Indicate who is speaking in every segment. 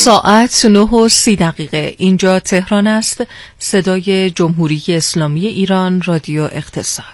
Speaker 1: ساعت 9:30. اینجا تهران است. صدای جمهوری اسلامی ایران، رادیو اقتصاد.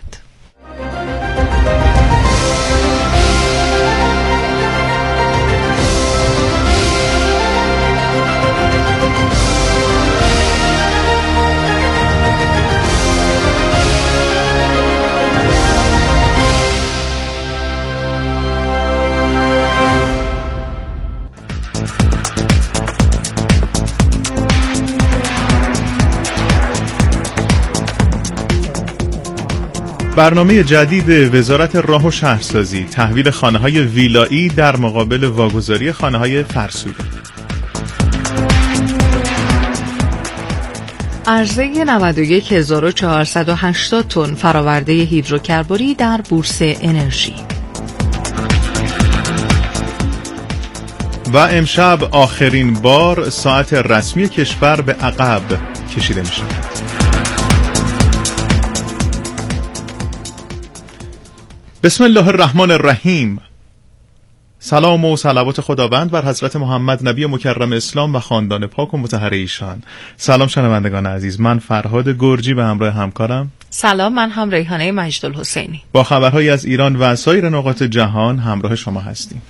Speaker 2: برنامه جدید وزارت راه و شهرسازی، تحویل خانه‌های ویلایی در مقابل واگذاری خانه‌های فرسوده.
Speaker 1: عرضه 91480 تن فراورده هیدروکربوری در بورس انرژی.
Speaker 2: و امشب آخرین بار ساعت رسمی کشور به عقب کشیده میشه. بسم الله الرحمن الرحیم. سلام و صلوات خداوند بر حضرت محمد نبی مکرم اسلام و خاندان پاک و مطهر ایشان. سلام شنوندگان عزیز، من فرهاد گرجی به همراه همکارم.
Speaker 1: سلام، من هم ریحانه مجدالحسینی
Speaker 2: با خبرهایی از ایران و سایر نقاط جهان همراه شما هستیم.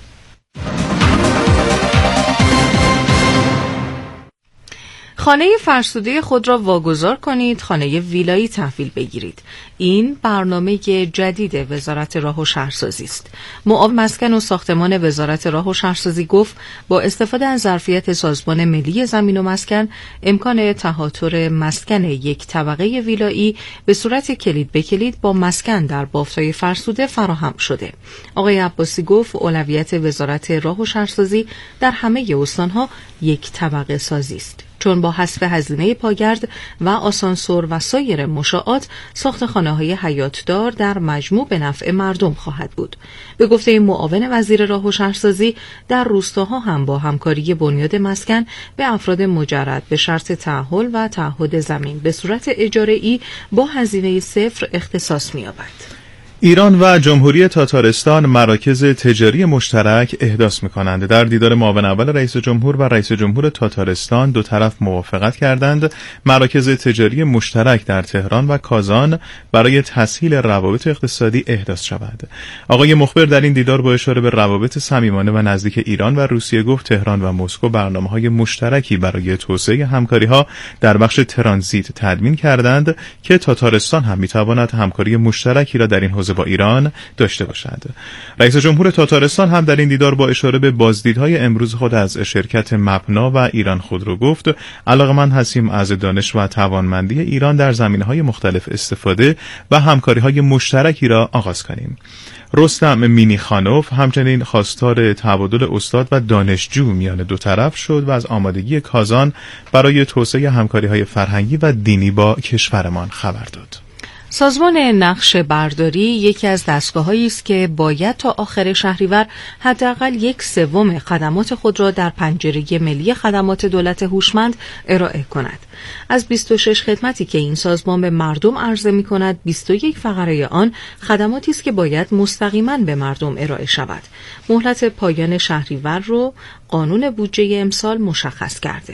Speaker 1: خانه فرسوده خود را واگذار کنید، خانه ویلایی تحویل بگیرید. این برنامه جدید وزارت راه و شهرسازی است. معاون مسکن و ساختمان وزارت راه و شهرسازی گفت با استفاده از ظرفیت سازمان ملی زمین و مسکن، امکان تهاتر مسکن یک طبقه ویلایی به صورت کلید به کلید با مسکن در بافت‌های فرسوده فراهم شده. آقای عباسی گفت اولویت وزارت راه و شهرسازی در همه استان‌ها یک طبقه سازی است، چون با حذف هزینه پاگرد و آسانسور و سایر مشاعات ساخت خانه‌های حیاتدار در مجموع به نفع مردم خواهد بود. به گفته معاون وزیر راه و شهرسازی، در روستاها هم با همکاری بنیاد مسکن به افراد مجرد به شرط تعهل و تعهد زمین به صورت اجاره‌ای با هزینه صفر اختصاص می‌یابد.
Speaker 2: ایران و جمهوری تاتارستان مراکز تجاری مشترک احداث می‌کنند. در دیدار معاون اول رئیس جمهور و رئیس جمهور تاتارستان دو طرف موافقت کردند مراکز تجاری مشترک در تهران و کازان برای تسهیل روابط اقتصادی احداث شود. آقای مخبر در این دیدار با اشاره به روابط صمیمانه و نزدیک ایران و روسیه گفت تهران و مسکو برنامه‌های مشترکی برای توسعه همکاری‌ها در بخش ترانزیت تدوین کردند که تاتارستان هم می‌تواند همکاری مشترکی را در این حوزه با ایران داشته باشد. رئیس جمهور تاتارستان هم در این دیدار با اشاره به بازدیدهای امروز خود از شرکت مپنا و ایران خودرو گفت علاقه‌مند هستیم از دانش و توانمندی ایران در زمینه‌های مختلف استفاده و همکاری‌های مشترکی را آغاز کنیم. رستم مینیخانوف همچنین خواستار تبادل استاد و دانشجو میان دو طرف شد و از آمادگی کازان برای توسعه همکاری‌های فرهنگی و دینی با کشورمان خبر داد.
Speaker 1: سازمان نقشه برداری یکی از دستگاه‌هایی است که باید تا آخر شهریور حداقل 1/3 خدمات خود را در پنجره ملی خدمات دولت هوشمند ارائه کند. از 26 خدمتی که این سازمان به مردم عرضه می‌کند، 21 فقره آن خدماتی است که باید مستقیما به مردم ارائه شود. مهلت پایان شهریور رو قانون بودجه امسال مشخص کرده.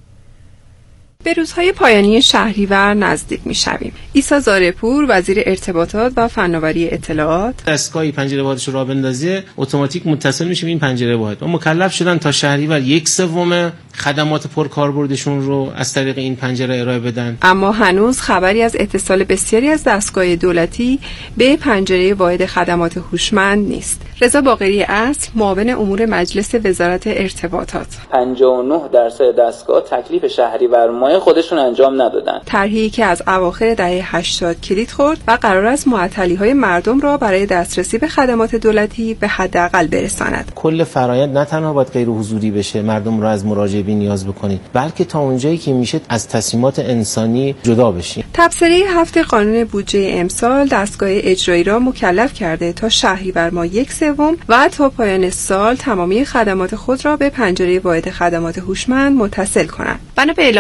Speaker 3: به روزهای پایانی شهریور نزدیک می‌شویم. عیسی زارپور وزیر ارتباطات و فناوری اطلاعات
Speaker 4: دستگاهی پنجره واحدش رو راه بندازه اتوماتیک متصل میشه به این پنجره واحد. اما مکلف شدن تا شهریور 1/3 خدمات پرکاربردشون رو از طریق این پنجره ارائه بدن.
Speaker 3: اما هنوز خبری از اتصال بسیاری از دستگاه دولتی به پنجره واحد خدمات هوشمند نیست. رضا باقری اصل معاون امور مجلس وزارت ارتباطات
Speaker 5: 59% دستگاه تکلیف شهریور ماه خودشون انجام ندادن.
Speaker 3: طرحی که از اواخر دهه 80 کلید خورد و قرار است معطلی‌های مردم را برای دسترسی به خدمات دولتی به حداقل برساند.
Speaker 4: کل فرآیند نه تنها باید غیر حضوری بشه، مردم را از مراجعه بی نیاز بکنید، بلکه تا اونجایی که میشه از تصمیمات انسانی جدا بشیم.
Speaker 3: تبصره 7 قانون بودجه امسال دستگاه اجرایی را مکلف کرده تا شهریور ماه 1/3 و تا پایان سال تمامی خدمات خود را به پنجره واحد خدمات هوشمند متصل کنند. بنا به اعلام وزارت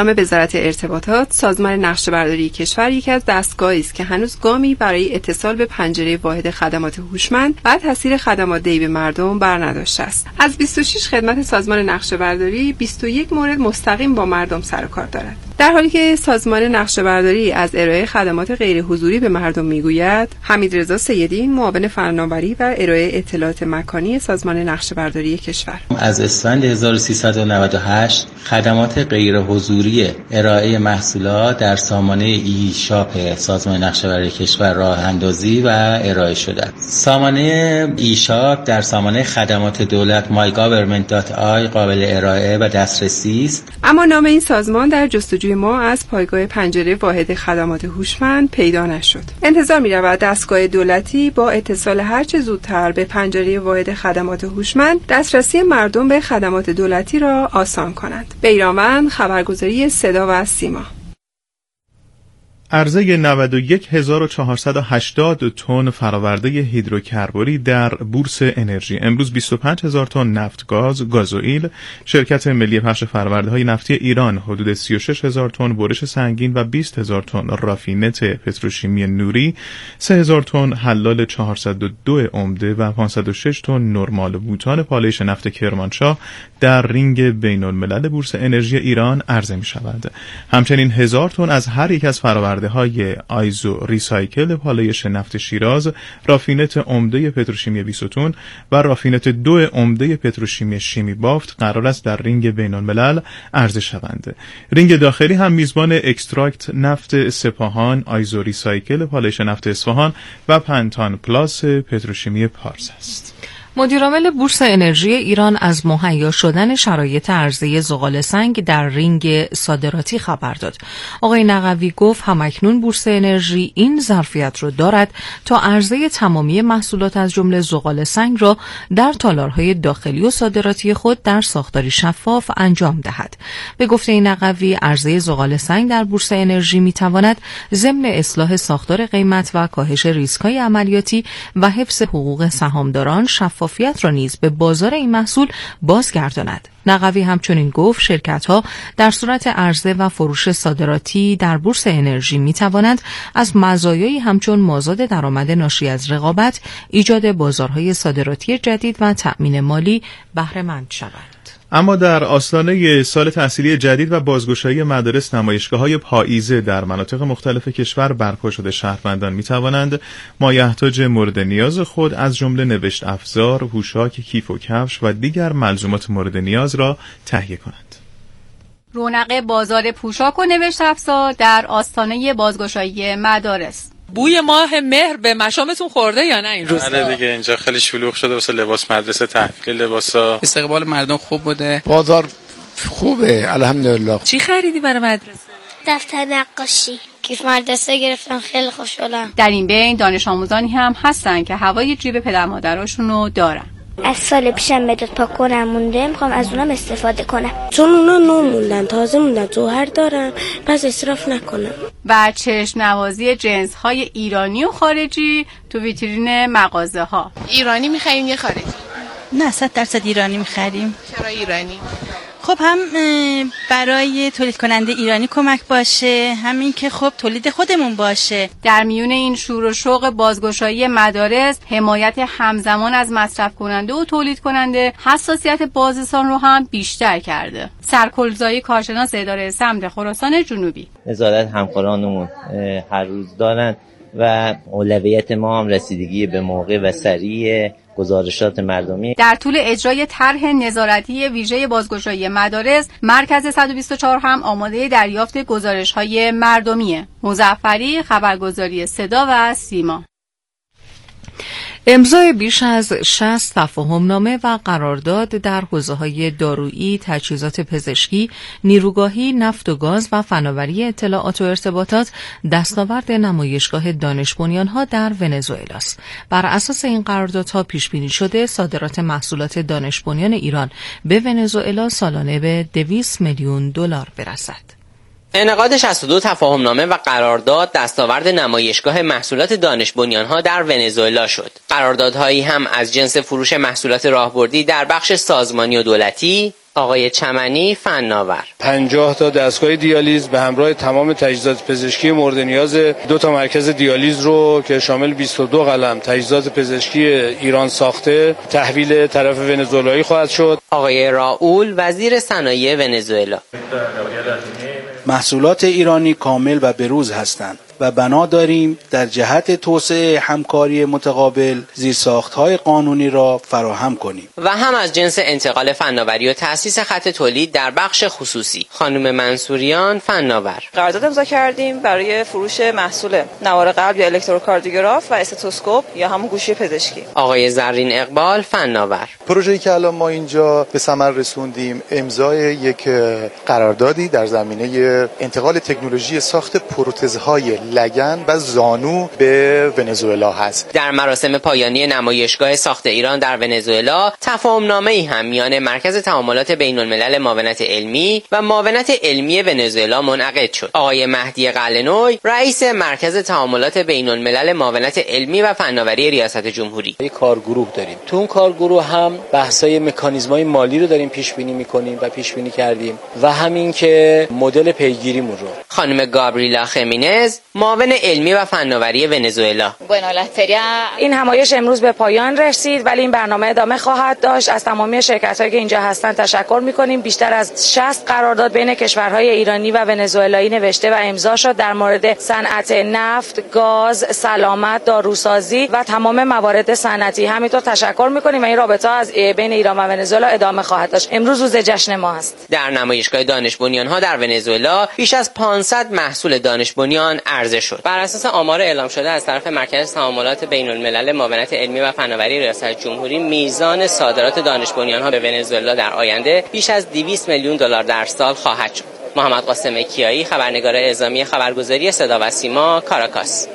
Speaker 3: وزارت ارتباطات، سازمان نقشه‌برداری کشور یکی از دستگاهی است که هنوز گامی برای اتصال به پنجره واحد خدمات هوشمند و تسهیل خدمات دی به مردم برنداشته است. از 26 خدمت سازمان نقشه‌برداری 21 مورد مستقیم با مردم سر و کار دارد. در حالی که سازمان نقشه‌برداری از ارائه خدمات غیر حضوری به مردم میگوید، حمیدرضا سیدی، معاون فناوری و ارائه اطلاعات مکانی سازمان نقشه‌برداری کشور:
Speaker 6: از اسفند 1398 خدمات غیر حضوری ارائه محصولات در سامانه ایشاپ سازمان نقشه‌برداری کشور راه اندازی و ارائه شده. سامانه ایشاپ در سامانه خدمات دولت mygovernment.ai قابل ارائه و دسترسی است.
Speaker 3: اما نام این سازمان در جستجوی ما از پایگاه پنجره واحد خدمات هوشمند پیدا نشد. انتظار می‌رود دستگاه دولتی با اتصال هرچه زودتر به پنجره واحد خدمات هوشمند دسترسی مردم به خدمات دولتی را آسان کنند. بیرانوند، خبرگزاری صدا و سیما.
Speaker 2: عرضه 91480 تن فرآورده هیدروکربوری در بورس انرژی. امروز 25000 تن نفت گاز، گازوئیل، شرکت ملی پخش فرآورده‌های نفتی ایران حدود 36000 تن بورش سنگین و 20000 تن رافینت پتروشیمی نوری، 3000 تن حلال 402 عمده و 506 تن نرمال بوتان پالایش نفت کرمانشاه در رینگ بین‌الملل بورس انرژی ایران عرضه می‌شود. همچنین 1000 تن از هر یک از فرآورده های آیزو ریسایکل پالایش نفت شیراز، رافینت عمده پتروشیمی بیستون و رافینت 2 عمده پتروشیمی شیمی بافت قرار است در رینگ بین الملل عرضه شوند. رینگ داخلی هم میزبان اکستراکت نفت سپاهان، آیزو ریسایکل پالایش نفت اصفهان و پنتان پلاس پتروشیمی پارس است.
Speaker 1: مدیرعامل بورس انرژی ایران از مهیا شدن شرایط عرضه زغال سنگ در رینگ صادراتی خبر داد. آقای نقوی گفت همکنون بورس انرژی این ظرفیت را دارد تا عرضه تمامی محصولات از جمله زغال سنگ را در تالارهای داخلی و صادراتی خود در ساختاری شفاف انجام دهد. به گفته نقوی، عرضه زغال سنگ در بورس انرژی میتواند ضمن اصلاح ساختار قیمت و کاهش ریسک‌های عملیاتی و حفظ حقوق سهامداران شفافیت را نیز به بازار این محصول بازگرداند. نقوی همچنین گفت شرکت‌ها در صورت عرضه و فروش صادراتی در بورس انرژی می‌توانند از مزایایی همچون مازاد درآمد ناشی از رقابت، ایجاد بازارهای صادراتی جدید و تأمین مالی بهره مند شوند.
Speaker 2: اما در آستانه سال تحصیلی جدید و بازگشایی مدارس، نمایشگاه‌های پاییزه در مناطق مختلف کشور برپا شده. شهروندان می‌توانند مایحتاج مورد نیاز خود از جمله نوشت افزار، پوشاک، کیف و کفش و دیگر ملزومات مورد نیاز را تهیه کنند.
Speaker 7: رونق بازار پوشاک و نوشت افزار در آستانه بازگشایی مدارس.
Speaker 8: بوی ماه مهر به مشامتون خورده یا نه این روزا؟
Speaker 9: آره دیگه، اینجا خیلی شلوغ شده واسه لباس مدرسه، تحویل لباسا.
Speaker 10: استقبال مردم خوب بوده،
Speaker 11: بازار خوبه الحمدلله.
Speaker 8: چی خریدی برای مدرسه؟
Speaker 12: دفتر نقاشی، کیف مدرسه گرفتم، خیلی خوشحالم.
Speaker 7: در این بین دانش آموزانی هم هستن که هوای جیب پدر مادراشون رو دارن.
Speaker 12: از سال پیشم مداد پاکونم مونده، میخوام از اونم استفاده کنم
Speaker 13: چون اونا نو موندن، تازه موندن، جوهر دارن، پس اسراف نکنم.
Speaker 7: و چشم نوازی جنس های ایرانی و خارجی تو ویترین مغازه ها.
Speaker 14: ایرانی میخریم یا خارجی؟
Speaker 15: نه 100% ایرانی میخریم.
Speaker 14: چرا ایرانی؟
Speaker 15: خب هم برای تولید کننده ایرانی کمک باشه، همین که خب تولید خودمون باشه.
Speaker 7: در میون این شور و شوق بازگشایی مدارس، حمایت همزمان از مصرف کننده و تولید کننده حساسیت بازرسان رو هم بیشتر کرده. سرکلزایی کارشناس اداره سمت خراسان جنوبی:
Speaker 16: نظارت همکارانمون هر روز دارن و اولویت ما هم رسیدگی به موقع و سریع گزارشات مردمی.
Speaker 7: در طول اجرای طرح نظارتی ویژه بازگشایی مدارس، مرکز 124 هم آماده دریافت گزارش‌های مردمیه. مظفری، خبرگزاری صدا و سیما.
Speaker 1: امضای بیش از 60 تفاهم‌نامه و قرارداد در حوزه‌های دارویی، تجهیزات پزشکی، نیروگاهی، نفت و گاز و فناوری اطلاعات و ارتباطات دستاورد نمایشگاه دانش بنیان‌ها در ونزوئلا است. بر اساس این قراردادها پیش بینی شده صادرات محصولات دانش بنیان ایران به ونزوئلا سالانه به 200 میلیون دلار برسد.
Speaker 17: انعقاد 62 تفاهمنامه و قرارداد دستاورد نمایشگاه محصولات دانش بنیان‌ها در ونزوئلا شد. قراردادهایی هم از جنس فروش محصولات راهبردی در بخش سازمانی و دولتی، آقای چمنی فناور:
Speaker 10: 50 تا دستگاه دیالیز به همراه تمام تجهیزات پزشکی مورد نیاز 2 مرکز دیالیز رو که شامل 22 قلم تجهیزات پزشکی ایران ساخته تحویل طرف ونزوئلایی خواهد شد.
Speaker 17: آقای رائول وزیر صنایع ونزوئلا:
Speaker 18: محصولات ایرانی کامل و بروز هستند و بنا داریم در جهت توسعه همکاری متقابل زیرساخت‌های قانونی را فراهم کنیم.
Speaker 17: و هم از جنس انتقال فناوری و تأسیس خط تولید در بخش خصوصی. خانم منصوریان فناور:
Speaker 19: قرارداد امضا کردیم برای فروش محصول نوار قلب یا الکتروکاردیوگراف و استتوسکوپ یا همون گوشی پزشکی.
Speaker 17: آقای زرین اقبال فناور:
Speaker 20: پروژه‌ای که الان ما اینجا به ثمر رسوندیم امضای یک قراردادی در زمینه انتقال تکنولوژی ساخت پروتزهای لگن و زانو به ونزوئلا هست.
Speaker 17: در مراسم پایانی نمایشگاه ساخت ایران در ونزوئلا تفاهم‌نامه‌ای هم میان مرکز تعاملات بین‌الملل معاونت علمی و معاونت علمی ونزوئلا منعقد شد. آقای مهدی قلنوی رئیس مرکز تعاملات بین‌الملل معاونت علمی و فناوری ریاست جمهوری:
Speaker 21: یک کارگروه داریم. تو اون کارگروه هم بحث‌های مکانیزم‌های مالی رو داریم پیش بینی می‌کنیم و پیش بینی کردیم و همین که مدل پیگیریمون رو.
Speaker 17: خانم گابریلا خمینز معاون علمی و فناوری ونزوئلا:
Speaker 22: این همایش امروز به پایان رسید ولی این برنامه ادامه خواهد داشت. از تمامی شرکت‌هایی که اینجا هستن تشکر می‌کنیم. بیشتر از 60 قرارداد بین کشورهای ایرانی و ونزوئلایی نوشته و امضا شد در مورد صنعت نفت، گاز، سلامت، داروسازی و تمام موارد صنعتی. همینطور تشکر می‌کنیم و این رابطه از بین ایران و ونزوئلا ادامه خواهد داشت. امروز روز جشن ما است.
Speaker 17: در نمایشگاه دانش بنیان‌ها در ونزوئلا بیش از 500 محصول دانش بنیان عرضه شد. بر اساس آمار اعلام شده از طرف مرکز تعاملات بین‌الملل معاونت علمی و فناوری ریاست جمهوری، میزان صادرات دانش بنیان‌ها به ونزوئلا در آینده بیش از 200 میلیون دلار در سال خواهد شد. محمد قاسم کیایی، خبرنگار اعزامی خبرگزاری صدا و سیما، کاراکاس.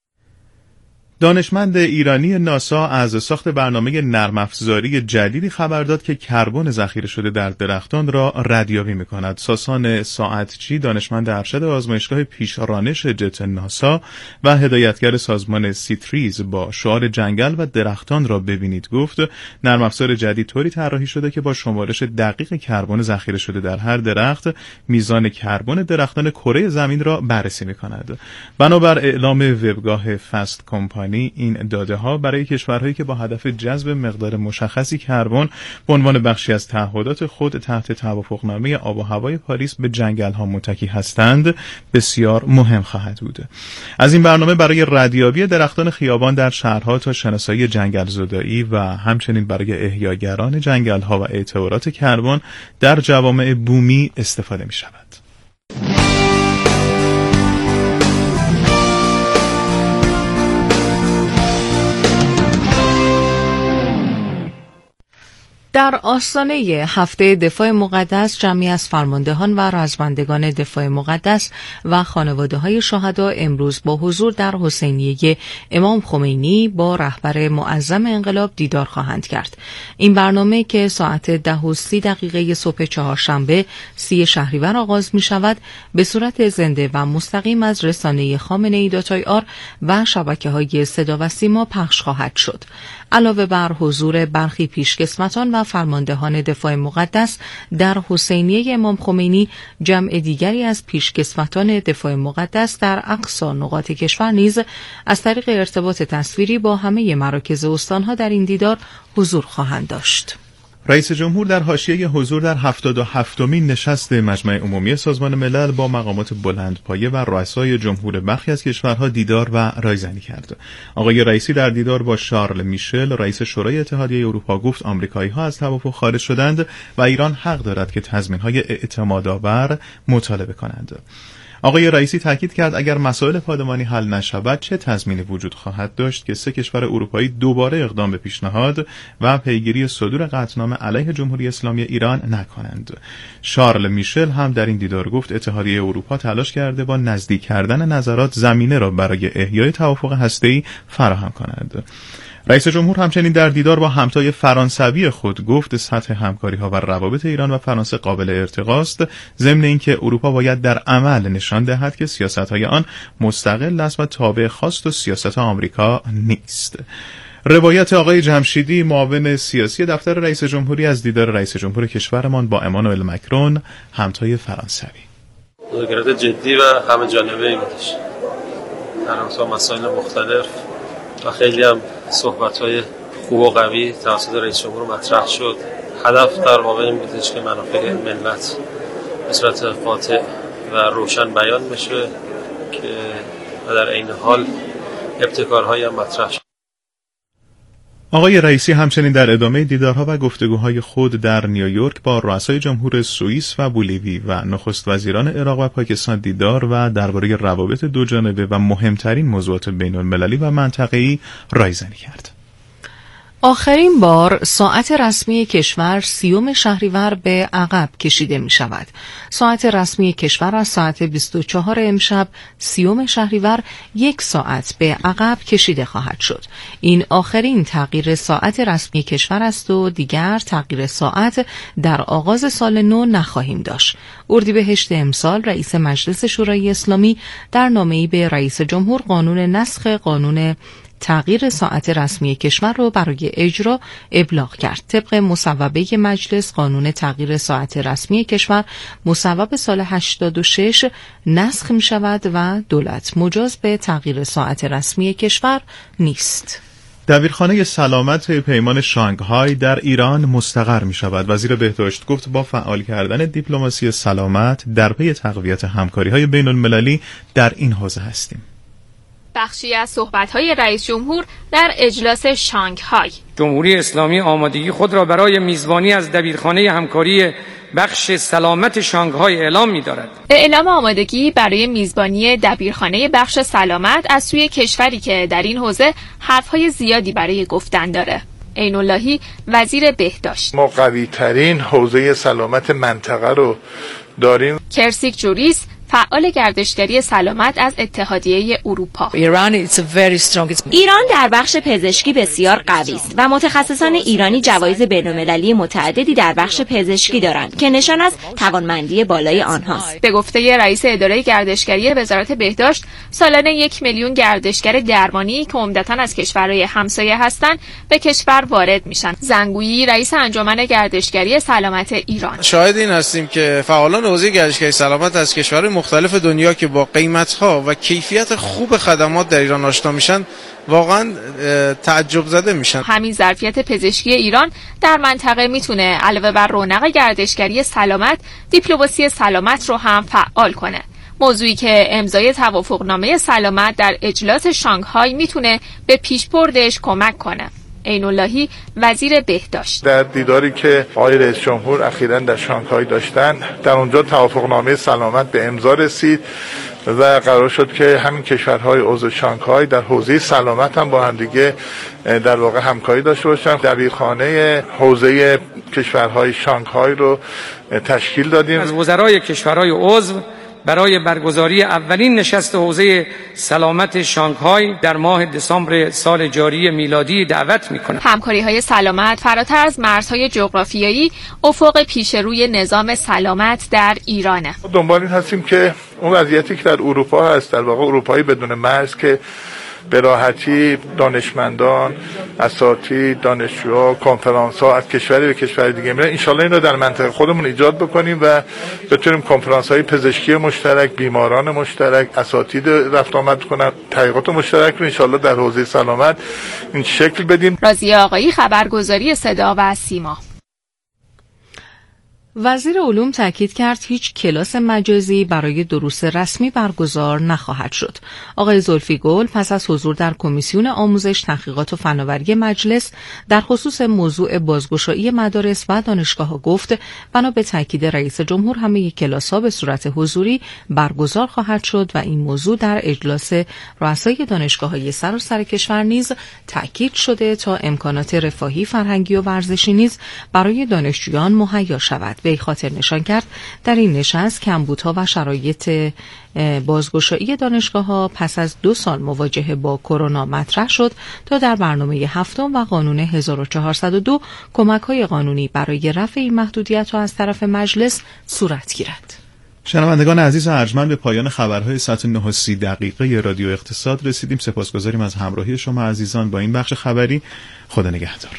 Speaker 2: دانشمند ایرانی ناسا از ساخت برنامه نرم افزاری جدیدی خبر داد که کربن ذخیره شده در درختان را ردیابی می‌کند. ساسان ساعتچی، دانشمند ارشد آزمایشگاه پیشرانش جت ناسا و هدایتگر سازمان سیتریز با شعار جنگل و درختان را ببینید گفت نرم افزار جدید طوری طراحی شده که با شمارش دقیق کربن ذخیره شده در هر درخت میزان کربن درختان کره زمین را بررسی می‌کند. بنابر اعلام وبگاه فست کمپانی این داده ها برای کشورهایی که با هدف جذب مقدار مشخصی کربن به عنوان بخشی از تعهدات خود تحت توافقنامه آب و هوای پاریس به جنگل ها متکی هستند بسیار مهم خواهد بود. از این برنامه برای ردیابی درختان خیابان در شهرها تا شناسایی جنگل زدایی و همچنین برای احیاگران جنگل ها و اعتبارات کربن در جوامع بومی استفاده می شود.
Speaker 1: در آستانه هفته دفاع مقدس جمعی از فرماندهان و رزمندگان دفاع مقدس و خانواده‌های شهدا امروز با حضور در حسینیه امام خمینی با رهبر معظم انقلاب دیدار خواهند کرد. این برنامه که ساعت 10:30 صبح چهارشنبه 30 شهریور آغاز می شود به صورت زنده و مستقیم از رسانه خامنه‌ای.ir و شبکه‌های صدا و سیما پخش خواهد شد. علاوه بر حضور برخی پیشکسوتان و فرماندهان دفاع مقدس در حسینیه امام خمینی، جمع دیگری از پیشکسوتان دفاع مقدس در اقصی نقاط کشور نیز از طریق ارتباط تصویری با همه مراکز استانها در این دیدار حضور خواهند داشت.
Speaker 2: رئیس جمهور در حاشیه حضور در 77مین نشست مجمع عمومی سازمان ملل با مقامات بلندپایه و رؤسای جمهور برخی از کشورها دیدار و رایزنی کرد. آقای رئیسی در دیدار با شارل میشل رئیس شورای اتحادیه اروپا گفت آمریکایی‌ها از توافق خارج شدند و ایران حق دارد که تضمین‌های اعتمادآور مطالبه کنند. آقای رئیسی تاکید کرد اگر مسائل پادمانی حل نشود چه تضمینی وجود خواهد داشت که 3 کشور اروپایی دوباره اقدام به پیشنهاد و پیگیری صدور قطعنامه علیه جمهوری اسلامی ایران نکنند. شارل میشل هم در این دیدار گفت اتحادیه اروپا تلاش کرده با نزدیک کردن نظرات زمینه را برای احیای توافق هسته‌ای فراهم کند. رئیس جمهور همچنین در دیدار با همتای فرانسوی خود گفت سطح همکاری‌ها و روابط ایران و فرانسه قابل ارتقاست، ضمن اینکه اروپا باید در عمل نشان دهد که سیاست‌های آن مستقل است و تابع خواست و سیاست آمریکا نیست. روایت آقای جمشیدی، معاون سیاسی دفتر رئیس جمهوری، از دیدار رئیس جمهور کشورمان با امانوئل مکرون، همتای فرانسوی.
Speaker 4: مذاکرات جدی و همه جانبه‌ای بودش در رابطه با مسائل مختلف و خیلی هم صحبت‌های خوب و قوی توسط رئیس جمهور مطرح شد. هدف در واقع این بودش که منافع ملت به صورت قاطع و روشن بیان بشه که در عین حال ابتکارهایی هم مطرح شد.
Speaker 2: آقای رئیسی همچنین در ادامه دیدارها و گفتگوهای خود در نیویورک با رؤسای جمهور سوئیس و بولیوی و نخست وزیران عراق و پاکستان دیدار و درباره روابط دوجانبه و مهمترین موضوعات بین‌المللی و منطقه‌ای رایزنی کرد.
Speaker 1: آخرین بار ساعت رسمی کشور 30 شهریور به عقب کشیده می شود. ساعت رسمی کشور از ساعت 24 امشب 30 شهریور 1 ساعت به عقب کشیده خواهد شد. این آخرین تغییر ساعت رسمی کشور است و دیگر تغییر ساعت در آغاز سال نو نخواهیم داشت. اردیبهشت امسال رئیس مجلس شورای اسلامی در نامه‌ای به رئیس جمهور قانون نسخ قانون تغییر ساعت رسمی کشور را برای اجرا ابلاغ کرد. طبق مصوبه مجلس قانون تغییر ساعت رسمی کشور مصوب سال 86 نسخ می شود و دولت مجاز به تغییر ساعت رسمی کشور نیست.
Speaker 2: دبیرخانه سلامت پیمان شانگهای در ایران مستقر می شود. وزیر بهداشت گفت با فعال کردن دیپلماسی سلامت در پی تقویت همکاری‌های بین‌المللی در این حوزه هستیم.
Speaker 5: بخشی از صحبت‌های رئیس جمهور در اجلاس شانگهای.
Speaker 23: جمهوری اسلامی آمادگی خود را برای میزبانی از دبیرخانه همکاری بخش سلامت شانگهای اعلام می‌دارد.
Speaker 5: اعلام آمادگی برای میزبانی دبیرخانه بخش سلامت از سوی کشوری که در این حوزه حرف‌های زیادی برای گفتن داره. عین اللهی وزیر بهداشت.
Speaker 24: ما قوی‌ترین حوزه سلامت منطقه رو داریم.
Speaker 5: کرسیک جوریس فعال گردشگری سلامت از اتحادیه اروپا.
Speaker 25: ایران در بخش پزشکی بسیار قوی است و متخصصان ایرانی جوایز بین‌المللی متعددی در بخش پزشکی دارند که نشان از توانمندی بالای آنهاست.
Speaker 5: به گفته رئیس اداره گردشگری وزارت بهداشت، سالانه 1 میلیون گردشگر درمانی که عمدتاً از کشورهای همسایه هستند به کشور وارد میشن. زنگویی رئیس انجمن گردشگری سلامت ایران:
Speaker 26: شاهد این هستیم که فعالان حوزه گردشگری سلامت از کشورهای مختلف دنیا که با قیمت‌ها و کیفیت خوب خدمات در ایران آشنا میشن واقعا تعجب زده میشن.
Speaker 5: همین ظرفیت پزشکی ایران در منطقه میتونه علاوه بر رونق گردشگری سلامت، دیپلماسی سلامت رو هم فعال کنه. موضوعی که امضای توافقنامه سلامت در اجلاس شانگهای میتونه به پیشبردش کمک کنه. عین اللهی وزیر بهداشت:
Speaker 24: در دیداری که آقای رئیس جمهور اخیراً در شانگهای داشتن، در اونجا توافقنامه سلامت به امضا رسید و قرار شد که همین کشورهای عضو شانگهای در حوزه سلامت هم با همدیگه در واقع همکاری داشته باشن. دبیرخانه حوزه کشورهای شانگهای رو تشکیل دادیم.
Speaker 23: از وزرای کشورهای عضو برای برگزاری اولین نشست حوزه سلامت شانگهای در ماه دسامبر سال جاری میلادی دعوت می‌کنم.
Speaker 5: همکاری‌های سلامت فراتر از مرزهای جغرافیایی افق پیشروی نظام سلامت در ایرانه.
Speaker 24: دنبال این هستیم که اون وضعیتی که در اروپا هست، در واقع اروپایی بدون مرز، که به راحتی دانشمندان، اساتید، دانشجوها، کنفرانس‌ها از کشوری به کشور دیگه میرن. انشالله این رو در منطقه خودمون ایجاد بکنیم و بتونیم کنفرانس‌های پزشکی مشترک، بیماران مشترک، اساتید رفت آمد کنن، تحقیقات مشترک رو انشالله در حوزه سلامت این شکل بدیم.
Speaker 5: راضیه آقایی، خبرگزاری صدا و سیما.
Speaker 1: وزیر علوم تاکید کرد هیچ کلاس مجازی برای دروس رسمی برگزار نخواهد شد. آقای زلفی گل پس از حضور در کمیسیون آموزش، تحقیقات و فناوری مجلس در خصوص موضوع بازگشایی مدارس و دانشگاه‌ها گفت بنا به تاکید رئیس جمهور همه کلاس‌ها به صورت حضوری برگزار خواهد شد و این موضوع در اجلاس رؤسای دانشگاه‌های سراسر کشور نیز تاکید شده تا امکانات رفاهی، فرهنگی و ورزشی نیز برای دانشجویان مهیا شود. وی خاطر نشان کرد در این نشست کمبودها و شرایط بازگشایی دانشگاه‌ها پس از 2 سال مواجهه با کرونا مطرح شد تا در برنامه 7 و قانون 1402 کمک‌های قانونی برای رفع این محدودیت‌ها از طرف مجلس صورت گیرد.
Speaker 2: شنوندگان عزیز ارجمند، به پایان خبرهای ساعت 9:30 رادیو اقتصاد رسیدیم. سپاسگزاریم از همراهی شما عزیزان با این بخش خبری. خدا نگهدار.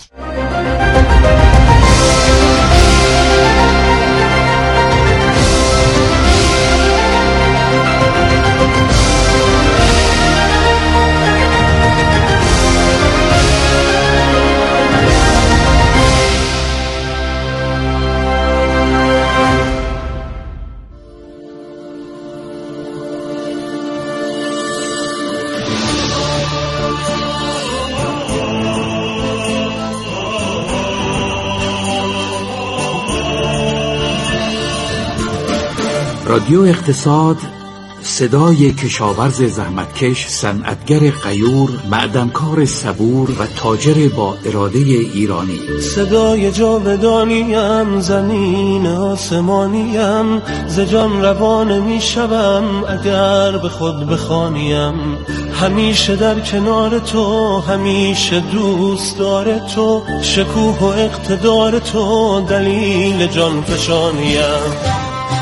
Speaker 3: رادیو اقتصاد، صدای کشاورز زحمتکش، صنعتگر غیور، معدنکار صبور و تاجر با اراده ایرانی.
Speaker 6: صدای جاودانیم، زمین آسمانیم، ز جان روان می شوم اگر به خود بخوانیم. همیشه در کنار تو، همیشه دوست دار تو، شکوه و اقتدار تو دلیل جان فشانیم.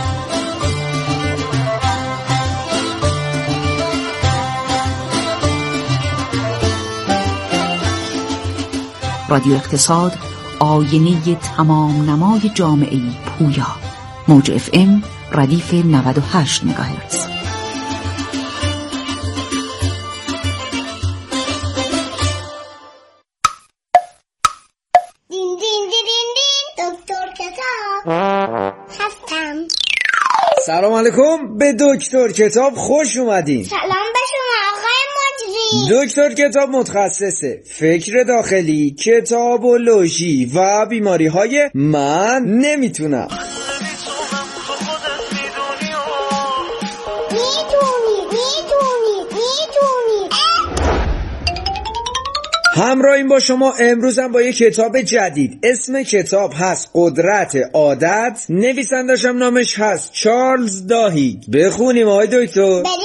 Speaker 8: رادیو اقتصاد، آینه تمام نمای جامعه‌ای پویا. موج FM ردیف 98 مگاهرتز.
Speaker 9: دین دین دین دین دکتر کتاب هستم.
Speaker 11: سلام علیکم، به دکتر کتاب خوش اومدین.
Speaker 9: سلام به شما آقای مدیری.
Speaker 11: دکتر کتاب متخصص فکر داخلی، کتابولوژی و بیماری‌های من نمیتونم. همراهیم با شما امروزم با یک کتاب جدید. اسم کتاب هست قدرت عادت، نویسندشم نامش هست چارلز داهیگ. بخونیم آقای دکتر.
Speaker 9: بریم.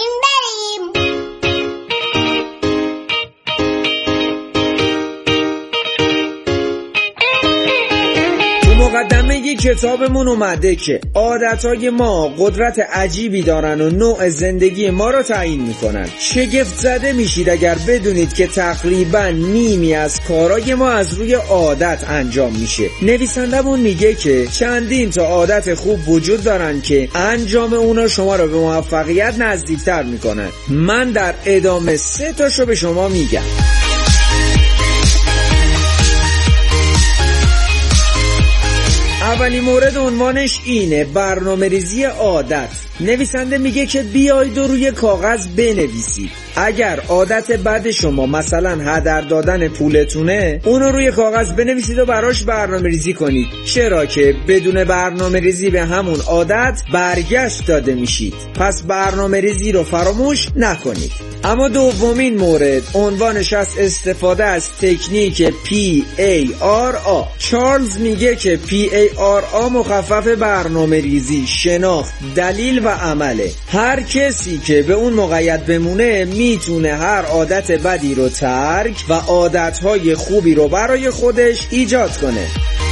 Speaker 11: مقدمه یک کتابمون اومده که عادتهای ما قدرت عجیبی دارن و نوع زندگی ما رو تعیین میکنن. شگفت زده میشید اگر بدونید که تقریبا نیمی از کارای ما از روی عادت انجام میشه. نویسندمون میگه که چندین تا عادت خوب وجود دارن که انجام اونا شما رو به موفقیت نزدیکتر میکنن. من در ادامه 3 تاشو به شما میگم. اولین مورد عنوانش اینه: برنامه ریزی عادت. نویسنده میگه که بیایید و روی کاغذ بنویسید. اگر عادت بد شما مثلا هدر دادن پولتونه، اونو روی کاغذ بنویسید و براش برنامه ریزی کنید. چرا که بدون برنامه ریزی به همون عادت برگشت داده میشید. پس برنامه ریزی رو فراموش نکنید. اما دومین مورد عنوانش از استفاده از تکنیک PARA. چارلز میگه که PARA مخفف برنامه ریزی، شناخت، دلیل و عمله. هر کسی که به اون مقید بمونه میتونه هر عادت بدی رو ترک و عادتهای خوبی رو برای خودش ایجاد کنه.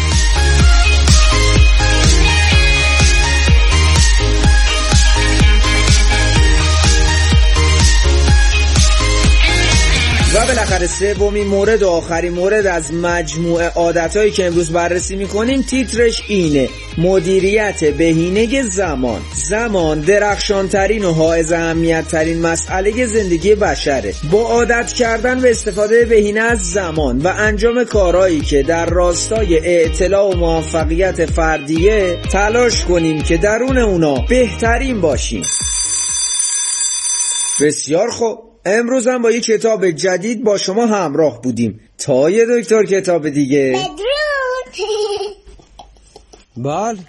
Speaker 11: و بالاخره سومین مورد و آخرین مورد از مجموعه عادتایی که امروز بررسی میکنیم تیترش اینه: مدیریت بهینه زمان. زمان درخشانترین و حائز اهمیت ترین مسئله زندگی بشره. با عادت کردن به استفاده بهینه از زمان و انجام کارهایی که در راستای اطلاع و موفقیت فردیه، تلاش کنیم که درون اونا بهترین باشیم. بسیار خوب، امروز هم با یک کتاب جدید با شما همراه بودیم. تا یه دکتر کتاب دیگه.
Speaker 9: بدرود.
Speaker 11: بله.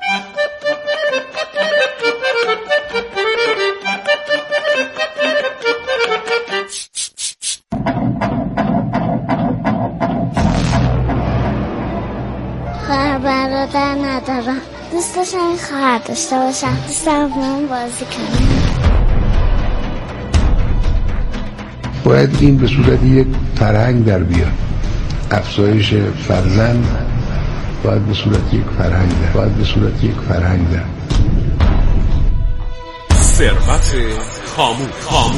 Speaker 9: خواهر برادر ندارم. دوست داشتم خواهر داشته باشم. دوستم با هم بازی کنم.
Speaker 12: باید این به صورت یک فرهنگ در بیاد. افزایش فرزند باید به صورت یک فرهنگ در.
Speaker 7: ثروت خاموش.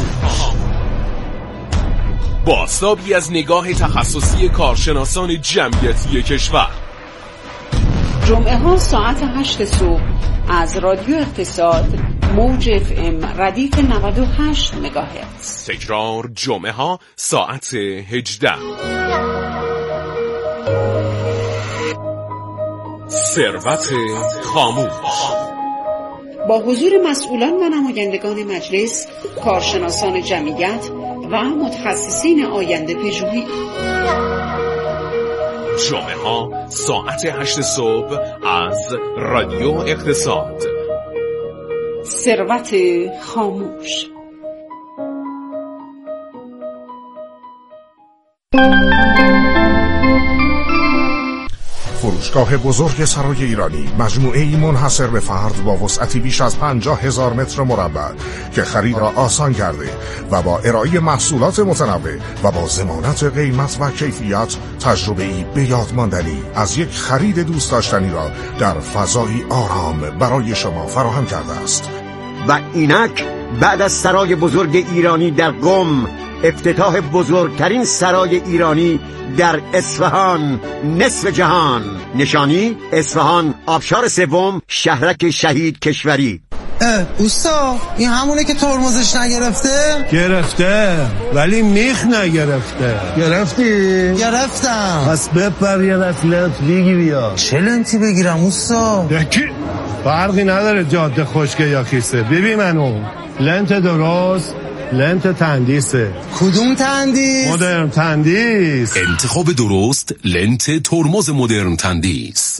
Speaker 7: بازتابی از نگاه تخصصی کارشناسان جمعیتی کشور.
Speaker 10: جمعه ها ساعت 8 صبح از رادیو اقتصاد موج FM ردیف 98 مگاهرتز.
Speaker 7: تکرار جمعه ها ساعت 18. ثروت خاموش
Speaker 10: با حضور مسئولان و نمایندگان مجلس، کارشناسان جمعیت و متخصصین آینده پژوهی.
Speaker 7: جمعه ها ساعت 8 صبح از رادیو اقتصاد.
Speaker 10: ثروت خاموش.
Speaker 13: فروشگاه بزرگ سرای ایرانی، مجموعه‌ای منحصر به فرد با وسعتی بیش از 50,000 متر مربع که خرید را آسان کرده و با ارائه محصولات متنوع و با ضمانت قیمت و کیفیت، تجربه‌ای به یاد ماندنی از یک خرید دوست داشتنی را در فضایی آرام برای شما فراهم کرده است.
Speaker 14: و اینک بعد از سرای بزرگ ایرانی در قم، افتتاح بزرگترین سرای ایرانی در اصفهان، نصف جهان. نشانی اصفهان، آبشار سوم، شهرک شهید کشوری.
Speaker 15: اوستا این همونه که ترمزش نگرفته؟
Speaker 6: گرفته ولی میخ نگرفته.
Speaker 15: گرفتی؟ گرفتم.
Speaker 6: پس بپر یه دست لنت بگیر بیا.
Speaker 15: چه لنتی بگیرم اوستا؟
Speaker 6: یکی فرقی نداره جاده خشکه یا خیسه. ببین منو لنت درست، لنت تندیسه.
Speaker 15: کدوم تندیس؟
Speaker 6: مدرن تندیس.
Speaker 7: انتخاب درست، لنت ترمز مدرن تندیس.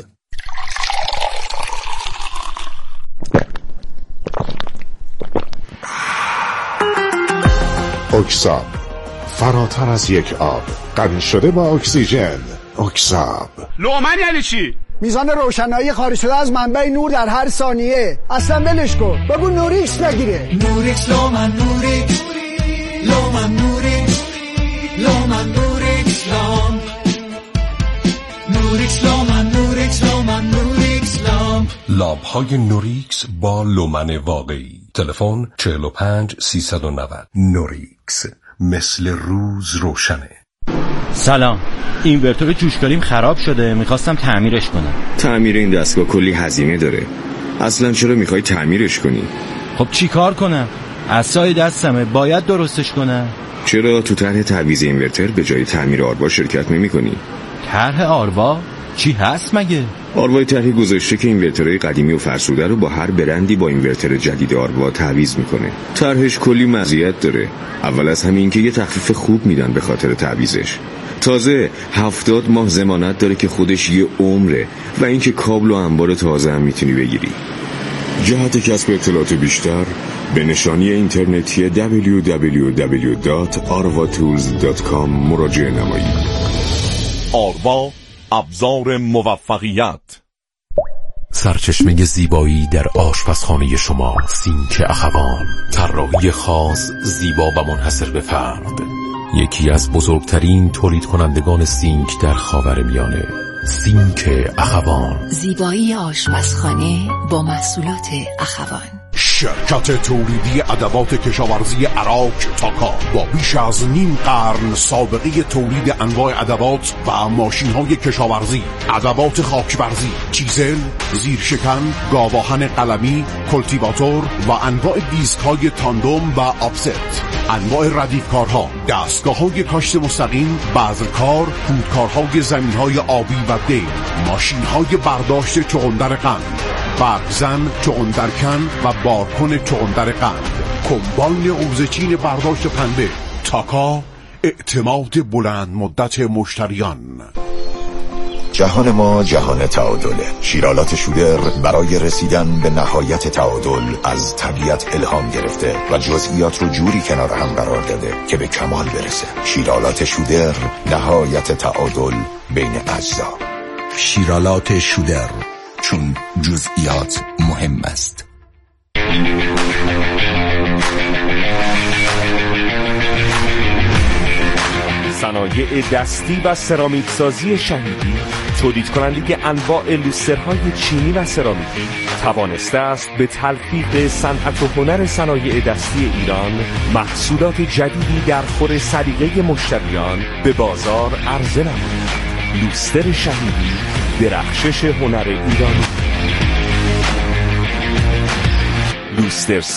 Speaker 13: اکساب، فراتر از یک آب، غنی شده با اکسیژن. اکساب.
Speaker 16: لومن یعنی چی؟
Speaker 27: میزان روشنایی خارج شده از منبع نور در هر ثانیه. اصلا ولش کن، بگو نوریکس نگیره.
Speaker 16: نوریکس لومن نوریکس، لومن نوریکس، لومن نوریکس لام، نوریکس لومن نوریکس، لومن نوریکس لام.
Speaker 7: لامپ‌های نوریکس با لومن واقعی. تلفن 45 390. نوریکس، مثل روز روشنه.
Speaker 28: سلام، اینورتور جوشکاریم خراب شده، میخواستم تعمیرش کنم.
Speaker 29: تعمیر این دستگاه کلی هزینه داره. اصلا چرا میخوای تعمیرش کنی؟
Speaker 28: خب چی کار کنم؟ عصای دستمه، باید درستش کنم.
Speaker 29: چرا تو طرح تعویض اینورتر به جای تعمیر آروا شرکت نمی کنی؟
Speaker 28: طرح آروا؟ چی هست مگه؟
Speaker 29: آروای طرحی گذاشته که اینورترهای قدیمی و فرسوده رو با هر برندی با اینورتر جدید آروا تعویض میکنه. طرحش کلی مزیت داره. اول از همین که یه تخفیف خوب میدن به خاطر تعویضش. تازه 70 ماه ضمانت داره که خودش یه عمره و اینکه کابل و انبار تازه هم میتونی بگیری. جهت کسب اطلاعات بیشتر به نشانی اینترنتی www.arvatools.com مراجعه نمایید.
Speaker 7: آروا، ابزار موفقیت. سرچشمه زیبایی در آشپزخانه شما، سینک اخوان. طراحی خاص، زیبا و منحصر به فرد. یکی از بزرگترین تولید کنندگان سینک در خاورمیانه. سینک اخوان.
Speaker 8: زیبایی آشپزخانه با محصولات اخوان.
Speaker 13: شرکت تولیدی ادوات کشاورزی عراق تاکا با بیش از نیم قرن سابقه تولید انواع ادوات و ماشین‌های کشاورزی، ادوات خاکبرزی، چیزل، زیرشکن، گاواهن قلمی، کلتیواتور و انواع دیسک‌های تاندوم و آفست، انواع ردیفکارها، دستگاه‌های کاشت مستقیم، بذرکار، پودکارهای زمین‌های آبی و دیگ، ماشین‌های برداشت چغندر قند، برگزن، چغندرکن و بارکن چغندر قند، کمباین اوزچین برداشت پنبه. تاکا، اعتماد بلند مدت مشتریان.
Speaker 30: جهان ما جهان تعادله. شیرالات شودر برای رسیدن به نهایت تعادل از طبیعت الهام گرفته و جزئیات رو جوری کنار هم قرار داده که به کمال برسه. شیرالات شودر، نهایت تعادل بین اجزا.
Speaker 31: شیرالات شودر، چون جزئیات مهم است.
Speaker 7: صنایع دستی و سرامیک سازی شهیدی، تولید کننده انواع لوسترهای چینی و سرامیکی،
Speaker 4: توانسته است به تلفیق صنعت و هنر صنایع دستی ایران محصولات جدیدی در خور سلیقه مشتریان به بازار عرضه نماید. لوستر شهیدی، درخشش هنر ایرانی. لوستر